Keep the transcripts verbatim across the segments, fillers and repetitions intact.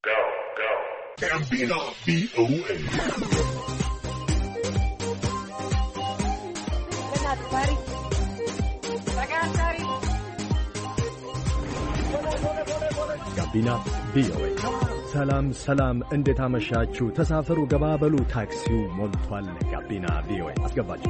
Go, go. Gambino V O A. ጋቢና ቪኦኤ ሰላም ሰላም፣ እንዴት አመሻችሁ? ተሳፈሩ፣ ገባበሉ፣ ታክሲው ሞልቷል። ጋቢና ቪኦኤ አስገባችሁ።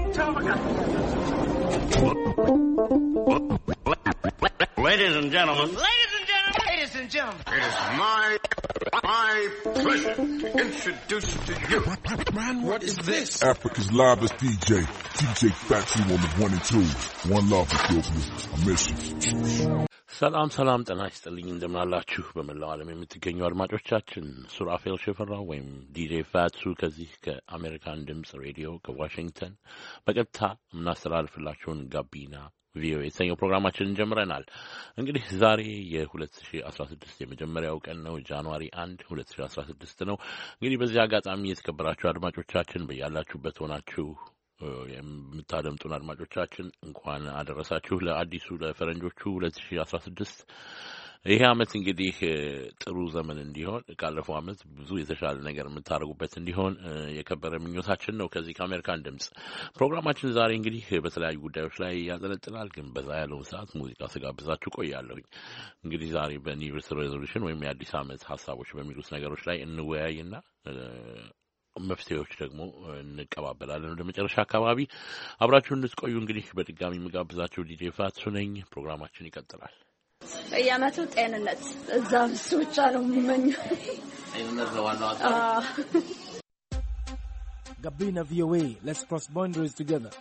Ladies and gentlemen, ladies and gentlemen, ladies and gentlemen, it is my my pleasure to introduce to you. Man, what is this? Africa's livest D J, D J Fatu on the one and two. One love, Ethiopia. I miss you. ሰላም ሰላም፣ ጤና ይስጥልኝ። እንደምን አላችሁ? በመላው ዓለም የምትገኙ አድማጮቻችን ሱራፌል ሽፈራው ወይም ዲጄ ፋቱ ከዚህ ከአሜሪካን ድምጽ ሬዲዮ ከዋሽንግተን በቀጥታ የምናስተላልፍላችሁን ጋቢና ቪኦኤ የተሰኘው ፕሮግራማችንን ጀምረናል። እንግዲህ ዛሬ የ2016 የመጀመሪያው ቀን ነው። ጃንዋሪ አንድ ሁለት ሺህ አስራ ስድስት ነው። እንግዲህ በዚህ አጋጣሚ የተከበራችሁ አድማጮቻችን በያላችሁበት ሆናችሁ የምታደምጡን አድማጮቻችን እንኳን አደረሳችሁ ለአዲሱ ለፈረንጆቹ ሁለት ሺህ አስራ ስድስት። ይሄ አመት እንግዲህ ጥሩ ዘመን እንዲሆን ካለፈው አመት ብዙ የተሻለ ነገር የምታደርጉበት እንዲሆን የከበረ ምኞታችን ነው። ከዚህ ከአሜሪካን ድምጽ ፕሮግራማችን ዛሬ እንግዲህ በተለያዩ ጉዳዮች ላይ ያጠነጥናል። ግን በዛ ያለውን ሰዓት ሙዚቃ ስጋብዛችሁ ቆያለሁኝ። እንግዲህ ዛሬ በኒው ይርስ ሬዞሉሽን ወይም የአዲስ አመት ሀሳቦች በሚሉት ነገሮች ላይ እንወያይና መፍትሄዎች ደግሞ እንቀባበላለን። ወደ መጨረሻ አካባቢ አብራችሁን እንድትቆዩ እንግዲህ በድጋሚ የምጋብዛችሁ ዲጄ ፋቱ ነኝ። ፕሮግራማችን ይቀጥላል። በየዓመቱ ጤንነት እዛ እሱ ብቻ ነው የምመኘው። ጤንነት ነው ዋናው ሀሳብ። Gabina V O A, let's cross boundaries together.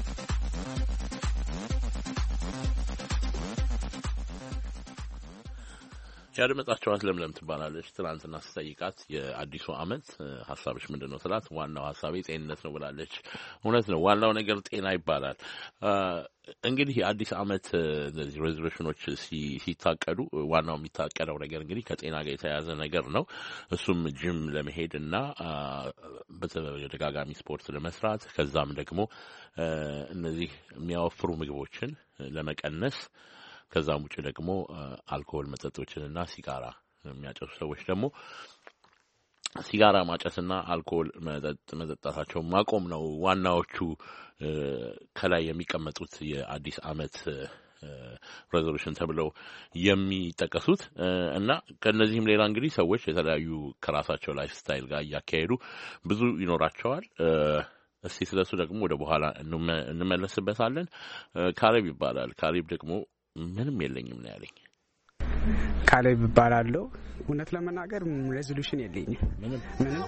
ያደመጣችኋት ለምለም ትባላለች። ትናንትና ስጠይቃት የአዲሱ አመት ሀሳብሽ ምንድነው ስላት ዋናው ሀሳቤ ጤንነት ነው ብላለች። እውነት ነው፣ ዋናው ነገር ጤና ይባላል። እንግዲህ የአዲስ አመት እነዚህ ሬዞሉሽኖች ሲታቀዱ ዋናው የሚታቀደው ነገር እንግዲህ ከጤና ጋር የተያያዘ ነገር ነው። እሱም ጂም ለመሄድና በተደጋጋሚ ስፖርት ለመስራት ከዛም ደግሞ እነዚህ የሚያወፍሩ ምግቦችን ለመቀነስ ከዛም ውጪ ደግሞ አልኮል መጠጦችንና ሲጋራ የሚያጨሱ ሰዎች ደግሞ ሲጋራ ማጨስና አልኮል መጠጥ መጠጣታቸው ማቆም ነው ዋናዎቹ ከላይ የሚቀመጡት የአዲስ አመት ሬዞሉሽን ተብለው የሚጠቀሱት እና ከነዚህም ሌላ እንግዲህ ሰዎች የተለያዩ ከራሳቸው ላይፍ ስታይል ጋር ያካሄዱ ብዙ ይኖራቸዋል። እስቲ ስለሱ ደግሞ ወደ በኋላ እንመለስበታለን። ካሌብ ይባላል። ካሌብ ደግሞ ምንም የለኝም ነው ያለኝ። ካሌብ ይባላልው። እውነት ለመናገር ሬዞሉሽን የለኝም ምንም ምንም።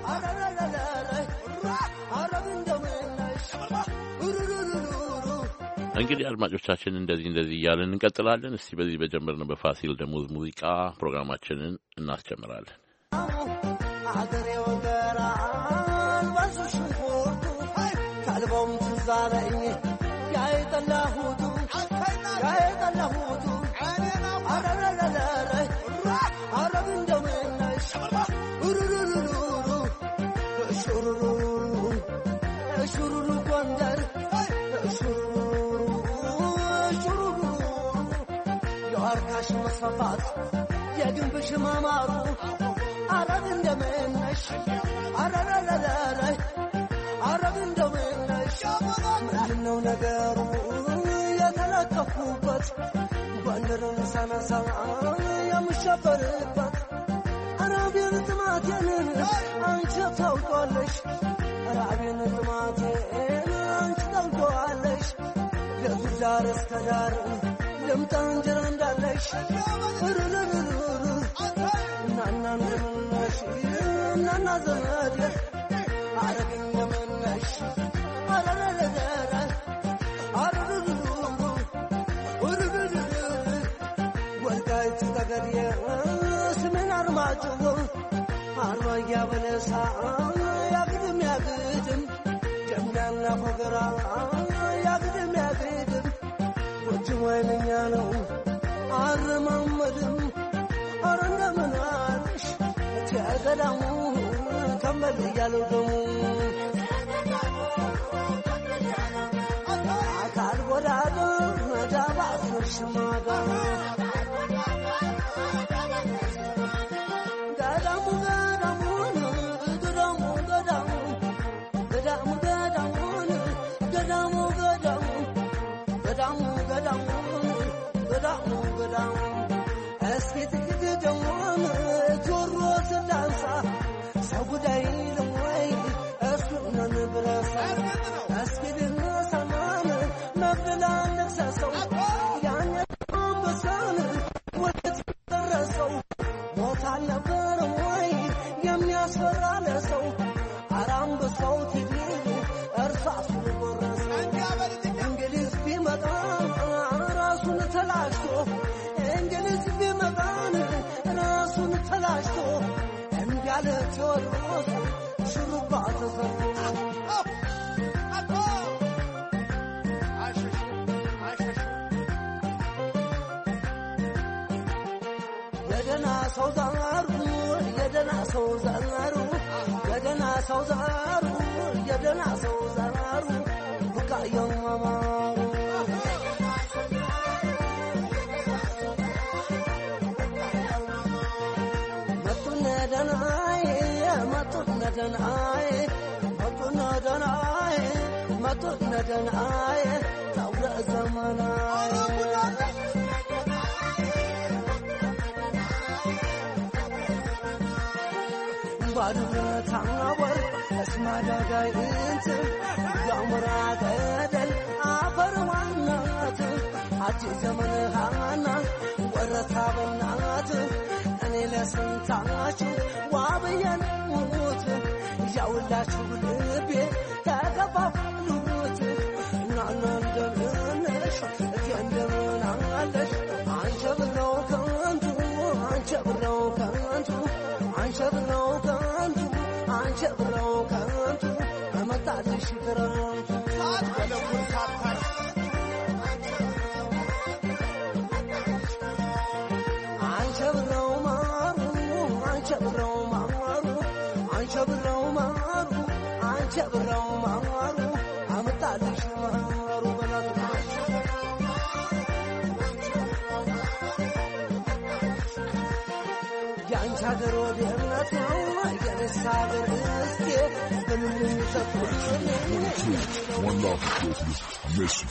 እንግዲህ አድማጮቻችን እንደዚህ እንደዚህ እያልን እንቀጥላለን። እስቲ በዚህ በጀመርነው በፋሲል ደሞዝ ሙዚቃ ፕሮግራማችንን እናስጀምራለን። አገሬው ገራን ባሱሽንኩርቱ ካልቦም ትዛለኝ ያይጠላሁቱ ያይጠላሁቱ አረረረረ አረብ እንደምነሽ ኡሩሩሩሩ ሹሩሩ ሹሩሩ ጎንደር ሹሩሩ ሹሩሩ የዋርካሽ መስፋፋት የግንብሽ ማማሩ አረብ እንደምነሽ አረረረረ አረብ እንደምነሽ ምንድነው ነገሩ የተለከፉበት ባንደረን ሳናሳ የምሸበርበት አረቤን ጥማቴን አንቺ ታውቋለሽ አረቤን ጥማቴን አንቺ ታውቋለሽ ለጉዳር እስከ ዳር ልምጣ እንጀራ እንዳለሽ ርርርርር እናና እንደምነሽ እናና ዘመድ አረግኝ እንደምነሽ አረረረረ አረርርሩ ውርርርር ወልቃይት ጠገዴ ስሜን አርማጭሆ አርማያ በለሳ ያግድም ያግድም ጀምዳና ፎገራ ያግድም ያግድም ጎጅም ወይነኛ ነው አረማመድም አረ እንደምን አለሽ እቲያገዳሙ ከመል እያለው ደሙ አካል ጎዳዶ መዳባ ሽማጋ ገዳሙ One love for you. I miss you.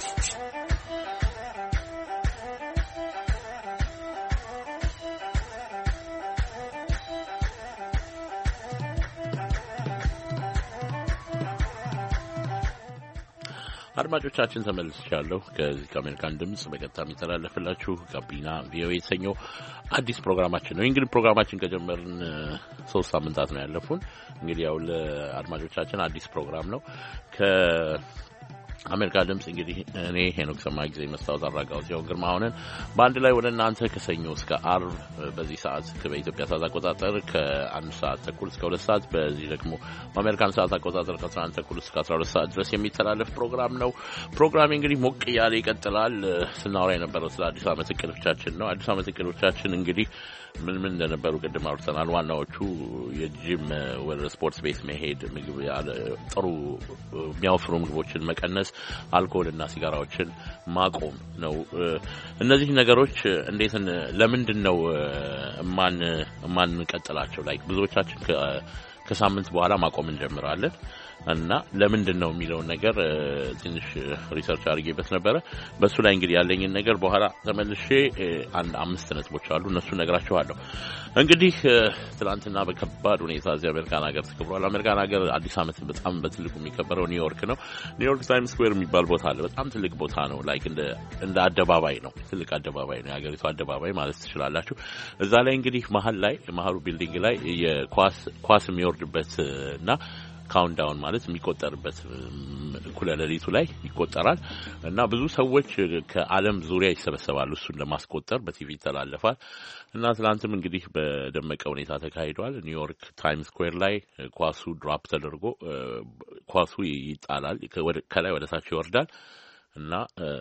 አድማጮቻችን ተመልሻለሁ። ከዚህ ከአሜሪካን ድምጽ በቀጥታ የሚተላለፍላችሁ ጋቢና ቪኦኤ የተሰኘው አዲስ ፕሮግራማችን ነው። እንግዲህ ፕሮግራማችን ከጀመርን ሶስት ሳምንታት ነው ያለፉን። እንግዲህ ያው ለአድማጮቻችን አዲስ ፕሮግራም ነው። ከ አሜሪካ ድምጽ እንግዲህ እኔ ሄኖክ ሰማግዜ መስታወት አራጋው ሲሆን ግርማ ሆነን በአንድ ላይ ወደ እናንተ ከሰኞ እስከ አርብ በዚህ ሰዓት በኢትዮጵያ ሰዓት አቆጣጠር ከአንድ ሰዓት ተኩል እስከ ሁለት ሰዓት በዚህ ደግሞ በአሜሪካን ሰዓት አቆጣጠር ከአስራ አንድ ተኩል እስከ አስራ ሁለት ሰዓት ድረስ የሚተላለፍ ፕሮግራም ነው። ፕሮግራም እንግዲህ ሞቅ ያለ ይቀጥላል። ስናወራ የነበረው ስለ አዲስ ዓመት እቅዶቻችን ነው። አዲስ ዓመት እቅዶቻችን እንግዲህ ምን ምን እንደነበሩ ቅድም አውርተናል። ዋናዎቹ የጂም ወደ ስፖርት ቤት መሄድ፣ ምግብ ያለ ጥሩ የሚያወፍሩ ምግቦችን መቀነስ፣ አልኮልና ሲጋራዎችን ማቆም ነው። እነዚህ ነገሮች እንዴት ለምንድን ነው ማን ማን ቀጥላቸው? ላይክ ብዙዎቻችን ከሳምንት በኋላ ማቆም እንጀምራለን እና ለምንድን ነው የሚለው ነገር ትንሽ ሪሰርች አድርጌበት ነበር። በሱ ላይ እንግዲህ ያለኝን ነገር በኋላ ተመልሼ አንድ አምስት ነጥቦች አሉ እነሱ ነግራችኋለሁ። እንግዲህ ትናንትና በከባድ ሁኔታ እዚህ አሜሪካን ሀገር ተከብሯል። አሜሪካን ሀገር አዲስ ዓመት በጣም በትልቁ የሚከበረው ኒውዮርክ ነው። ኒውዮርክ ታይምስ ስኩዌር የሚባል ቦታ አለ። በጣም ትልቅ ቦታ ነው። ላይክ እንደ እንደ አደባባይ ነው። ትልቅ አደባባይ ነው። የሀገሪቱ አደባባይ ማለት ትችላላችሁ። እዛ ላይ እንግዲህ መሀል ላይ መሀሉ ቢልዲንግ ላይ የኳስ ኳስ የሚወርድበትና ካውንትዳውን ማለት የሚቆጠርበት እኩለ ሌሊቱ ላይ ይቆጠራል እና ብዙ ሰዎች ከዓለም ዙሪያ ይሰበሰባሉ እሱን ለማስቆጠር በቲቪ ይተላለፋል እና ትናንትም እንግዲህ በደመቀ ሁኔታ ተካሂዷል። ኒውዮርክ ታይምስ ስኩዌር ላይ ኳሱ ድራፕ ተደርጎ ኳሱ ይጣላል፣ ከላይ ወደ ታች ይወርዳል እና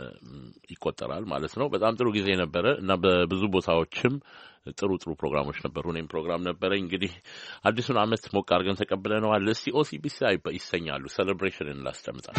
ይቆጠራል ማለት ነው። በጣም ጥሩ ጊዜ ነበረ እና በብዙ ቦታዎችም ጥሩ ጥሩ ፕሮግራሞች ነበሩ። እኔም ፕሮግራም ነበረ። እንግዲህ አዲሱን ዓመት ሞቅ አድርገን ተቀብለነዋል። እስቲ ኦሲቢሲ ይሰኛሉ ሴሌብሬሽንን ላስደምጣል።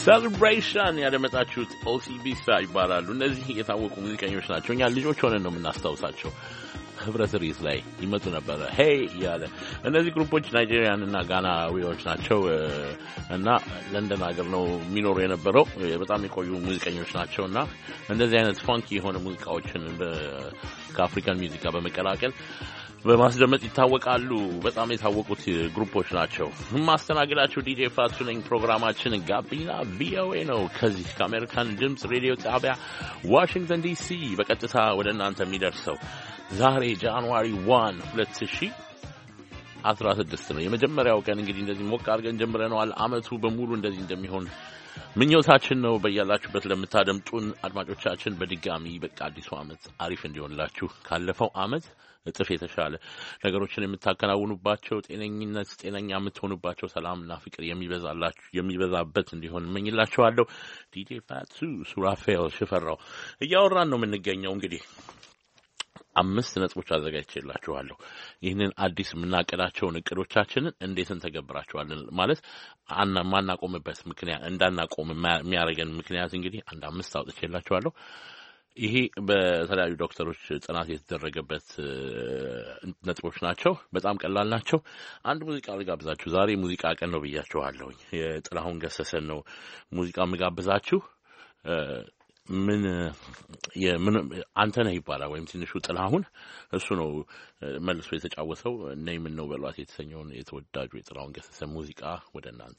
Celebration ያደመጣችሁት ኦሲቢሳ ይባላሉ። እነዚህ የታወቁ ሙዚቀኞች ናቸው። እኛ ልጆች ሆነን ነው የምናስታውሳቸው። ህብረት ሪዝ ላይ ይመጡ ነበር ሄይ ያለ። እነዚህ ግሩፖች ናይጄሪያን እና ጋናዊዎች ናቸው እና ለንደን ሀገር ነው የሚኖሩ የነበረው። በጣም የቆዩ ሙዚቀኞች ናቸውና እንደዚህ አይነት ፋንኪ የሆነ ሙዚቃዎችን ከአፍሪካን ሙዚቃ በመቀላቀል በማስደመጥ ይታወቃሉ። በጣም የታወቁት ግሩፖች ናቸው። ማስተናገዳችሁ ዲጄ ፋቱ ነኝ። ፕሮግራማችን ጋቢና ቪኦኤ ነው። ከዚህ ከአሜሪካን ድምጽ ሬዲዮ ጣቢያ ዋሽንግተን ዲሲ በቀጥታ ወደ እናንተ የሚደርሰው ዛሬ ጃንዋሪ አንድ ሁለት ሺህ አስራ ስድስት ነው። የመጀመሪያው ቀን እንግዲህ እንደዚህ ሞቅ አድርገን ጀምረናል። አመቱ በሙሉ እንደዚህ እንደሚሆን ምኞታችን ነው። በያላችሁበት ለምታደምጡን አድማጮቻችን በድጋሚ በቃ አዲሱ አመት አሪፍ እንዲሆንላችሁ ካለፈው አመት እጥፍ የተሻለ ነገሮችን የምታከናውኑባቸው ጤነኝነት ጤነኛ የምትሆኑባቸው ሰላምና ፍቅር የሚበዛላችሁ የሚበዛበት እንዲሆን እመኝላችኋለሁ። ዲጄ ፋቱ ሱራፌል ሽፈራው እያወራን ነው የምንገኘው። እንግዲህ አምስት ነጥቦች አዘጋጅቼላችኋለሁ። ይህንን አዲስ የምናቀዳቸውን እቅዶቻችንን እንዴት እንተገብራቸዋለን ማለት አና ማናቆምበት ምክንያት እንዳናቆም የሚያደርገን ምክንያት እንግዲህ አንድ አምስት አውጥቼላችኋለሁ። ይሄ በተለያዩ ዶክተሮች ጥናት የተደረገበት ነጥቦች ናቸው። በጣም ቀላል ናቸው። አንድ ሙዚቃ ልጋብዛችሁ። ዛሬ ሙዚቃ ቀን ነው ብያችኋለሁ። የጥላሁን ገሰሰን ነው ሙዚቃ ምጋብዛችሁ። ምን የምን አንተ ነህ ይባላል ወይም ትንሹ ጥላሁን እሱ ነው መልሶ የተጫወተው። ነይ ምን ነው በሏት የተሰኘውን የተወዳጁ የጥላሁን ገሰሰ ሙዚቃ ወደ እናንተ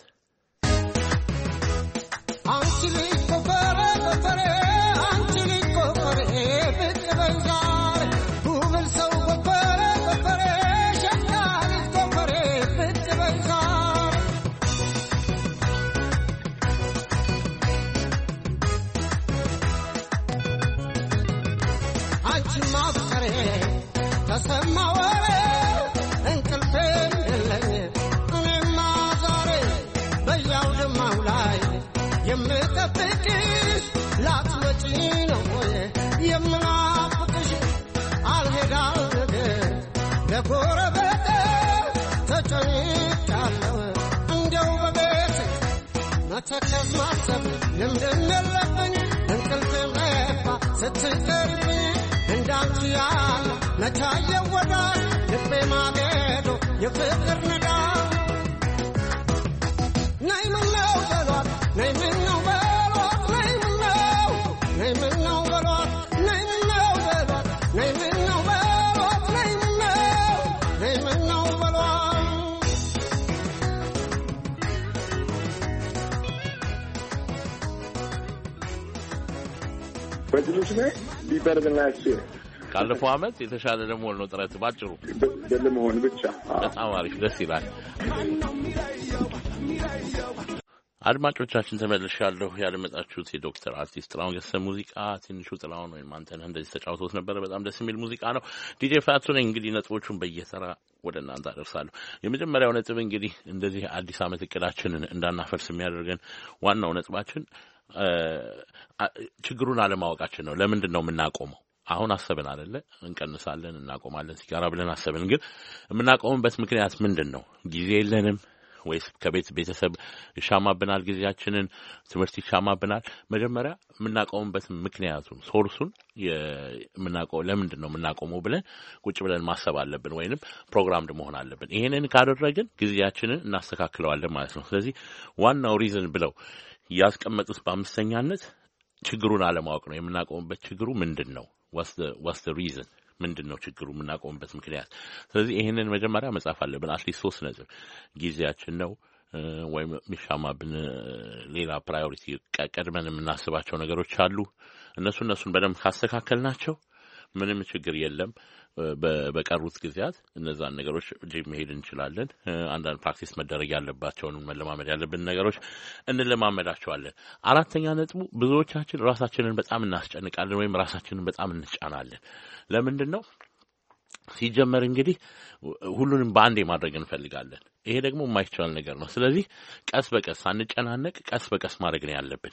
አንቺ ልቆፈረ ቆፈረ አንቺ ልቆፈረ ብትበዛር ሁሉ ሰው ቆፈረ ቆፈረ ሸካሪ ቆፈረ ብትበዛር አንቺ ማፍቀሬ ተሰማ ወሬ እንቅልፌ የለኝ እኔማ ዛሬ በያው ደማው ላይ የምጠብቅሽ ላትመጪ ነው ወይ የምናፍቅሽ አልሄዳል ነገር ለጎረቤቴ ተጨንቄያለሁ እንደው በቤት መተከዝ ማሰብ ልምድም የለብኝ እንቅልፌም ጠፋ ስትቀርብኝ እንዳንቺ ያለ መቻየው ወዳጅ ልቤ ማገዶ የፍቅር ነዳ ነይ ምነው በሏት ነይ ምነው በሏት ነይ ምነው ነይ ምነው በሏት ነይ ምነው በሏት ነይ ምነው በሏት ነይ ምነው ነይ ምነው በሏት በትንሽ ላይ ቢበርድላችሁ ካለፈው አመት የተሻለ ለመሆን ነው ጥረት ባጭሩ ለመሆን ብቻ። በጣም አሪፍ ደስ ይላል። አድማጮቻችን ተመልሻለሁ። ያደመጣችሁት የዶክተር አርቲስት ጥላሁን ገሰሰ ሙዚቃ ትንሹ ጥላሁን ወይም አንተ ነህ እንደዚህ ተጫውቶት ነበር። በጣም ደስ የሚል ሙዚቃ ነው። ዲጄ ፋቱ ነኝ። እንግዲህ ነጥቦቹን በየተራ ወደ እናንተ አደርሳለሁ። የመጀመሪያው ነጥብ እንግዲህ እንደዚህ አዲስ አመት እቅዳችንን እንዳናፈርስ የሚያደርገን ዋናው ነጥባችን ችግሩን አለማወቃችን ነው። ለምንድን ነው የምናቆመው? አሁን አሰብን አይደለ እንቀንሳለን እናቆማለን ሲጋራ ብለን አሰብን። ግን የምናቆምበት ምክንያት ምንድነው? ጊዜ የለንም ወይስ ከቤት ቤተሰብ ይሻማብናል? ጊዜያችንን ትምህርት ይሻማብናል? መጀመሪያ የምናቆምበት ምክንያቱን ሶርሱን የምናቆም ለምንድን ነው የምናቆመው ብለን ቁጭ ብለን ማሰብ አለብን፣ ወይንም ፕሮግራምድ መሆን አለብን። ይሄንን ካደረግን ጊዜያችንን እናስተካክለዋለን ማለት ነው። ስለዚህ ዋናው ሪዝን ብለው ያስቀመጡት በአምስተኛነት ችግሩን አለማወቅ ነው። የምናቆምበት ችግሩ ምንድነው? what's the what's the reason ምንድነው ችግሩ የምናቆምበት ምክንያት? ስለዚህ ይሄንን መጀመሪያ መጻፍ አለብን። አትሊስት ሶስት ነጥብ ጊዜያችን ነው ወይም ሚሻማብን ሌላ ፕራዮሪቲ ቀድመን የምናስባቸው ነገሮች አሉ። እነሱ እነሱን በደንብ ካስተካከልናቸው ምንም ችግር የለም። በቀሩት ጊዜያት እነዛን ነገሮች ጂም መሄድ እንችላለን። አንዳንድ ፕራክቲስ መደረግ ያለባቸውን መለማመድ ያለብን ነገሮች እንለማመዳቸዋለን። አራተኛ ነጥቡ ብዙዎቻችን ራሳችንን በጣም እናስጨንቃለን ወይም ራሳችንን በጣም እንጫናለን። ለምንድን ነው? ሲጀመር እንግዲህ ሁሉንም በአንዴ ማድረግ እንፈልጋለን። ይሄ ደግሞ የማይቻል ነገር ነው። ስለዚህ ቀስ በቀስ አንጨናነቅ፣ ቀስ በቀስ ማድረግ ነው ያለብን።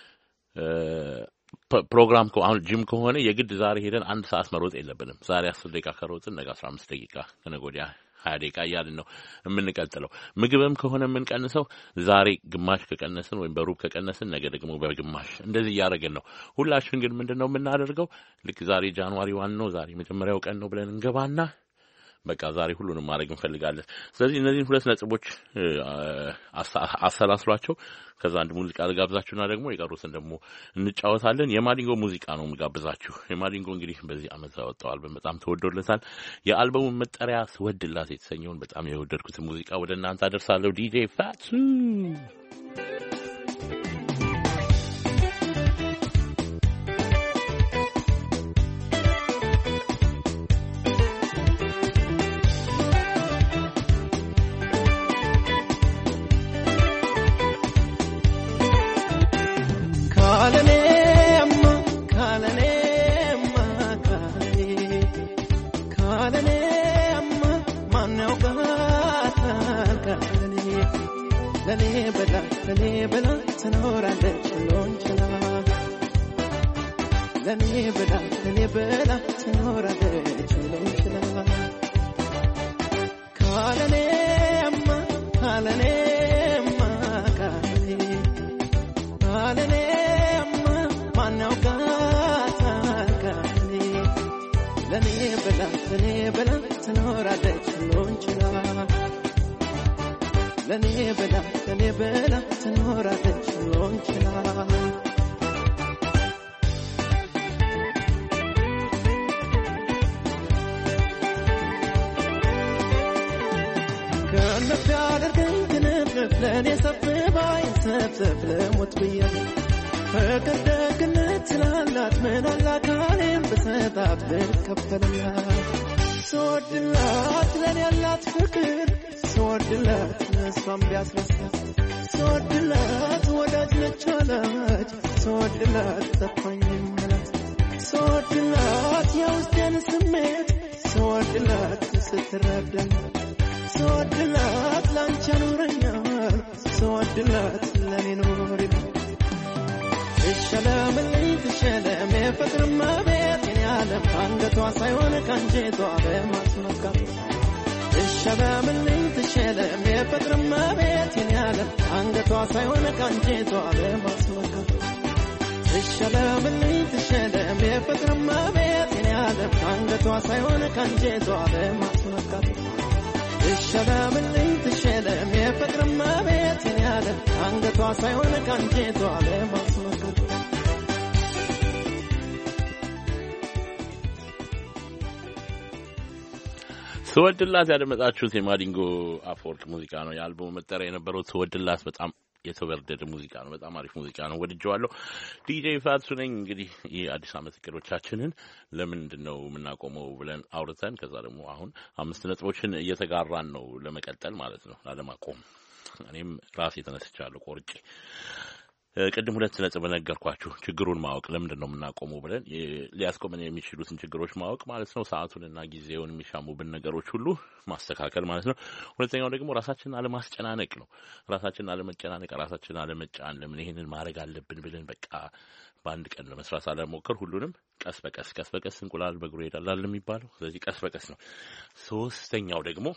ፕሮግራም አሁን ጂም ከሆነ የግድ ዛሬ ሄደን አንድ ሰዓት መሮጥ የለብንም። ዛሬ አስር ደቂቃ ከሮጥን ነገ አስራ አምስት ደቂቃ ከነገ ወዲያ ሀያ ደቂቃ እያልን ነው የምንቀጥለው። ምግብም ከሆነ የምንቀንሰው ዛሬ ግማሽ ከቀነስን ወይም በሩብ ከቀነስን ነገ ደግሞ በግማሽ እንደዚህ እያደረግን ነው። ሁላችን ግን ምንድነው የምናደርገው? ልክ ዛሬ ጃንዋሪ ዋን ነው ዛሬ መጀመሪያው ቀን ነው ብለን እንገባና በቃ ዛሬ ሁሉንም ማድረግ እንፈልጋለን። ስለዚህ እነዚህን ሁለት ነጥቦች አሰላስሏቸው። ከዛ አንድ ሙዚቃ ልጋብዛችሁና ደግሞ የቀሩትን ደግሞ እንጫወታለን። የማዲንጎ ሙዚቃ ነው የምጋብዛችሁ። የማዲንጎ እንግዲህ በዚህ ዓመት ያወጣው አልበም በጣም ተወዶለታል። የአልበሙ መጠሪያ ስወድላት የተሰኘውን በጣም የወደድኩት ሙዚቃ ወደ እናንተ አደርሳለሁ። ዲጄ ፋቱ ስወድላት ያደመጣችሁት የማዲንጎ አፈወርቅ ሙዚቃ ነው። የአልበሙ መጠሪያ የነበረው ስወድላት በጣም የተወደደ ሙዚቃ ነው። በጣም አሪፍ ሙዚቃ ነው። ወድጄዋለሁ። ዲጄ ፋቱ ነኝ። እንግዲህ ይህ አዲስ ዓመት እቅዶቻችንን ለምንድን ነው የምናቆመው ብለን አውርተን ከዛ ደግሞ አሁን አምስት ነጥቦችን እየተጋራን ነው ለመቀጠል ማለት ነው፣ ላለማቆም። እኔም ራሴ ተነስቻለሁ ቆርጬ። ቅድም ሁለት ነጥብ ነገርኳችሁ። ችግሩን ማወቅ ለምንድን ነው የምናቆመው ብለን ሊያስቆመን የሚችሉትን ችግሮች ማወቅ ማለት ነው። ሰዓቱንና ጊዜውን የሚሻሙብን ነገሮች ሁሉ ማስተካከል ማለት ነው። ሁለተኛው ደግሞ ራሳችንን አለማስጨናነቅ ነው። ራሳችንን አለመጨናነቅ፣ ራሳችንን አለመጫን። ለምን ይሄንን ማድረግ አለብን ብለን በቃ በአንድ ቀን ለመስራት አለመሞከር። ሁሉንም ቀስ በቀስ ቀስ በቀስ እንቁላል በእግሩ ይሄዳል የሚባለው። ስለዚህ ቀስ በቀስ ነው። ሶስተኛው ደግሞ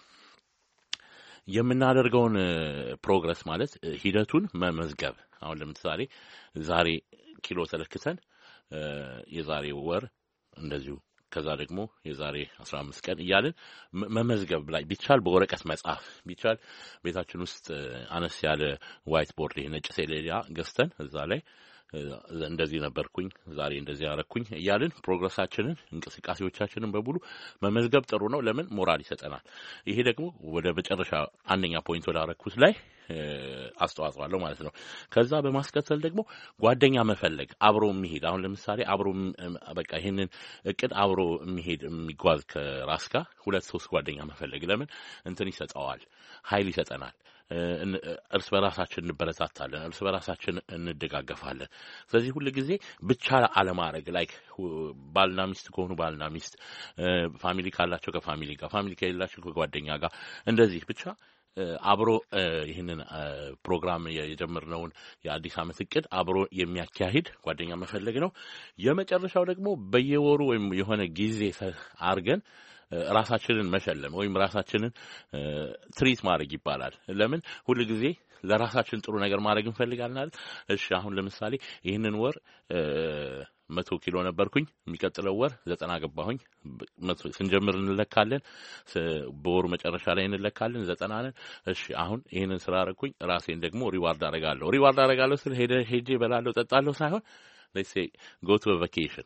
የምናደርገውን ፕሮግረስ ማለት ሂደቱን መመዝገብ። አሁን ለምሳሌ ዛሬ ኪሎ ተለክተን የዛሬ ወር እንደዚሁ ከዛ ደግሞ የዛሬ አስራ አምስት ቀን እያልን መመዝገብ ላይ ቢቻል በወረቀት መጻፍ ቢቻል ቤታችን ውስጥ አነስ ያለ ዋይት ቦርድ ነጭ ሰሌዳ ገዝተን እዛ ላይ እንደዚህ ነበርኩኝ ዛሬ እንደዚህ ያረኩኝ እያልን ፕሮግረሳችንን እንቅስቃሴዎቻችንን በሙሉ መመዝገብ ጥሩ ነው። ለምን ሞራል ይሰጠናል። ይሄ ደግሞ ወደ መጨረሻ አንደኛ ፖይንት ወደ አረኩት ላይ አስተዋጽኦ አለው ማለት ነው። ከዛ በማስከተል ደግሞ ጓደኛ መፈለግ አብሮ የሚሄድ አሁን ለምሳሌ አብሮ በቃ ይሄንን እቅድ አብሮ የሚሄድ የሚጓዝ ከራስ ጋር ሁለት ሶስት ጓደኛ መፈለግ ለምን እንትን ይሰጣዋል፣ ኃይል ይሰጠናል። እርስ በራሳችን እንበረታታለን፣ እርስ በራሳችን እንደጋገፋለን። ስለዚህ ሁሉ ጊዜ ብቻ አለማድረግ ላይክ ባልና ሚስት ከሆኑ ባልና ሚስት፣ ፋሚሊ ካላቸው ከፋሚሊ ጋር፣ ፋሚሊ ከሌላቸው ከጓደኛ ጋር እንደዚህ ብቻ አብሮ ይሄንን ፕሮግራም የጀመርነውን የአዲስ ዓመት እቅድ አብሮ የሚያካሂድ ጓደኛ መፈለግ ነው። የመጨረሻው ደግሞ በየወሩ ወይም የሆነ ጊዜ አርገን ራሳችንን መሸለም ወይም ራሳችንን ትሪት ማድረግ ይባላል። ለምን ሁሉ ጊዜ ለራሳችን ጥሩ ነገር ማድረግ እንፈልጋለን። እሺ አሁን ለምሳሌ ይሄንን ወር መቶ ኪሎ ነበርኩኝ፣ የሚቀጥለው ወር ዘጠና ገባሁኝ። ስንጀምር እንለካለን፣ በወሩ መጨረሻ ላይ እንለካለን፣ ዘጠና ነን። እሺ አሁን ይሄንን ስራ አደረኩኝ፣ ራሴን ደግሞ ሪዋርድ አደርጋለሁ። ሪዋርድ አደርጋለሁ ስል ሄደ ሄጄ በላለሁ ጠጣለሁ ሳይሆን let's say go to a vacation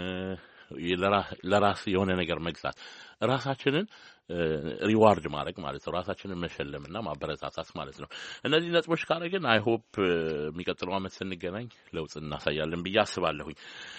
ለራስ የሆነ ነገር መግዛት፣ ራሳችንን ሪዋርድ ማድረግ ማለት ነው። ራሳችንን መሸለምና ማበረታታት ማለት ነው። እነዚህ ነጥቦች ካደረግን አይ ሆፕ የሚቀጥለው አመት ስንገናኝ ለውጥ እናሳያለን ብዬ አስባለሁኝ።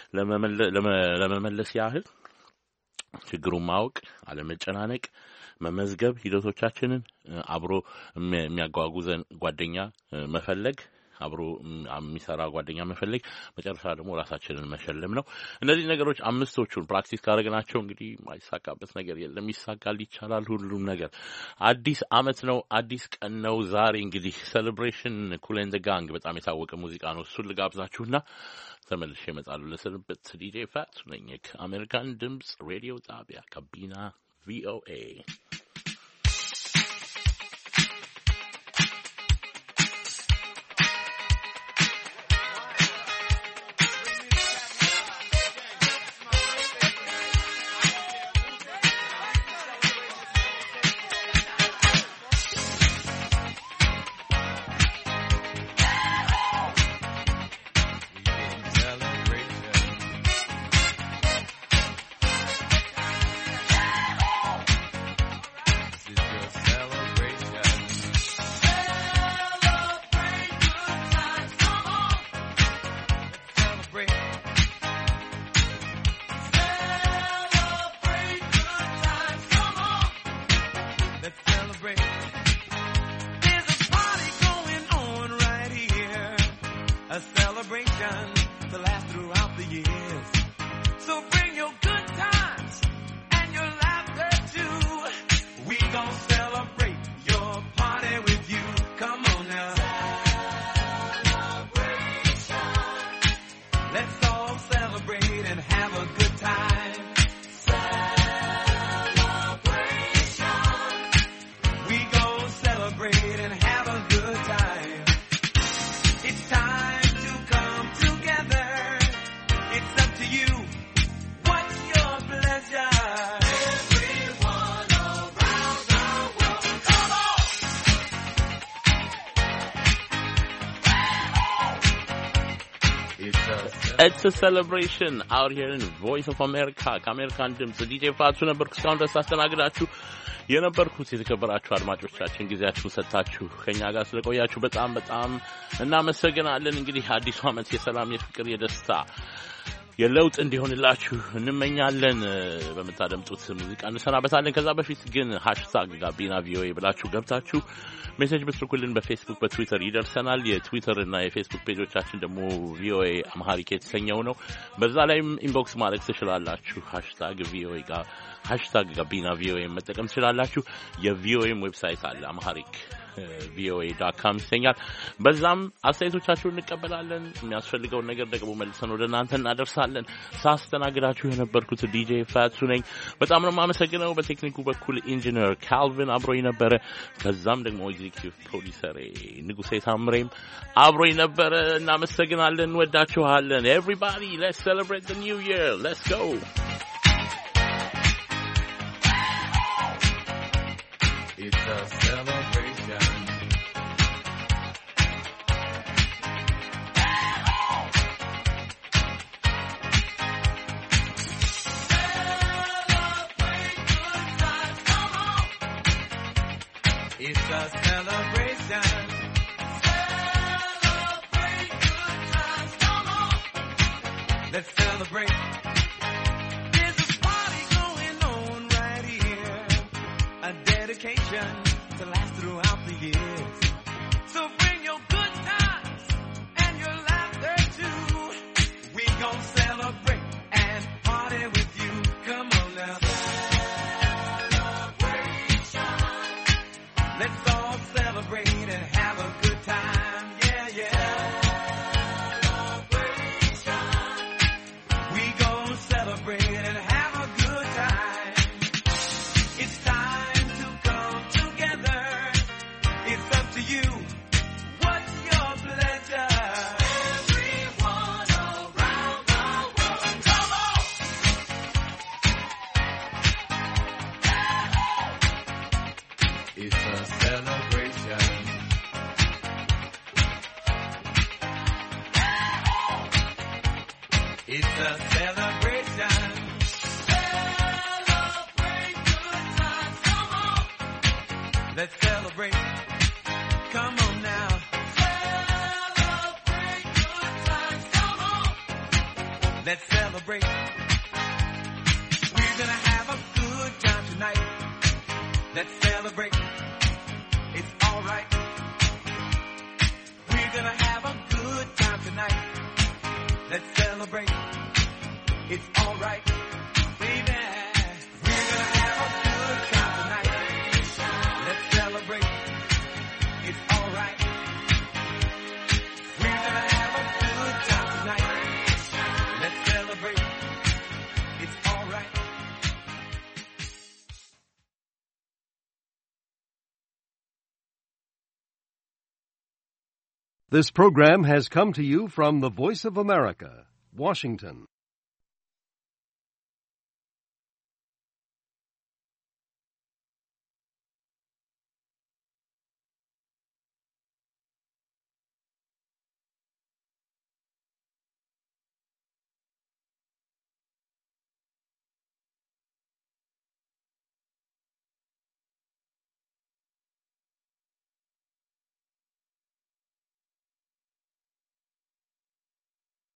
ለመመለስ ያህል ችግሩን ማወቅ፣ አለመጨናነቅ፣ መመዝገብ፣ ሂደቶቻችንን አብሮ የሚያጓጉዘን ጓደኛ መፈለግ፣ አብሮ የሚሰራ ጓደኛ መፈለግ፣ መጨረሻ ደግሞ ራሳችንን መሸለም ነው። እነዚህ ነገሮች አምስቶቹን ፕራክቲስ ካደረግናቸው እንግዲህ ማይሳካበት ነገር የለም። ይሳካል፣ ይቻላል ሁሉም ነገር። አዲስ አመት ነው፣ አዲስ ቀን ነው ዛሬ። እንግዲህ ሴሌብሬሽን ኩል ኤንድ ጋንግ በጣም የታወቀ ሙዚቃ ነው። እሱን ልጋብዛችሁና ተመልሼ እመጣለሁ ለስንብት። ዲጄ ፋቱ ነኝ ከአሜሪካን ድምጽ ሬዲዮ ጣቢያ ጋቢና ቪኦኤ። It's a celebration out here in Voice of America. ከአሜሪካን ድምጽ ዲጄ ፋቱ ነበርኩ። እስካሁን ድረስ አስተናግዳችሁ የነበርኩት። የተከበራችሁ አድማጮቻችን ጊዜያችሁን ሰጥታችሁ ከኛ ጋር ስለቆያችሁ በጣም በጣም እናመሰግናለን። እንግዲህ አዲሱ አመት የሰላም፣ የፍቅር፣ የደስታ የለውጥ እንዲሆንላችሁ እንመኛለን። በመታደምጡት ሙዚቃ እንሰናበታለን። ከዛ በፊት ግን ሃሽታግ ጋቢና ቪኦኤ ብላችሁ ገብታችሁ ሜሴጅ ብትልኩልን በፌስቡክ በትዊተር ይደርሰናል። የትዊተር እና የፌስቡክ ፔጆቻችን ደግሞ ቪኦኤ አምሃሪክ የተሰኘው ነው። በዛ ላይም ኢንቦክስ ማለት ትችላላችሁ። ሃሽታግ ቪኦኤ ጋር ሃሽታግ ጋቢና ቪኦኤ መጠቀም ትችላላችሁ። የቪኦኤም ዌብሳይት አለ አምሃሪክ ቪኦኤ ዶት ኮም ይሰኛል። በዛም አስተያየቶቻችሁን እንቀበላለን። የሚያስፈልገውን ነገር ደግሞ መልሰን ወደ እናንተ እናደርሳለን። ሳስተናግዳችሁ የነበርኩት ዲጄ ፋቱ ነኝ። በጣም ነው የማመሰግነው። በቴክኒኩ በኩል ኢንጂነር ካልቪን አብሮኝ ነበረ። ከዛም ደግሞ ኤግዚኪዩቲቭ ፕሮዲዩሰር ንጉሴ ታምሬም አብሮኝ ነበረ። እናመሰግናለን። እንወዳችኋለን። Everybody, let's celebrate the new year. Let's go. It's a celebration. It's a celebration. Celebrate good times, come on. Let's celebrate. There's a party going on right here. A dedication to last throughout the years. So bring your good times and your laughter too. We gon' celebrate and party with you. Come on now. Let's all celebrate and have a good time, yeah, yeah. Celebration. We gon' celebrate and have a good time. It's a celebration. Celebrate good times. Come on. Let's celebrate. Come on now. Celebrate good times. Come on. Let's celebrate. We're gonna have a good time tonight. Let's celebrate. It's all right. We're gonna have a good time tonight. Let's celebrate. It's all right, baby. We're gonna have a good time tonight. Let's celebrate. It's all right. We're gonna have a good time tonight. Let's celebrate. It's all right. This program has come to you from the Voice of America, Washington.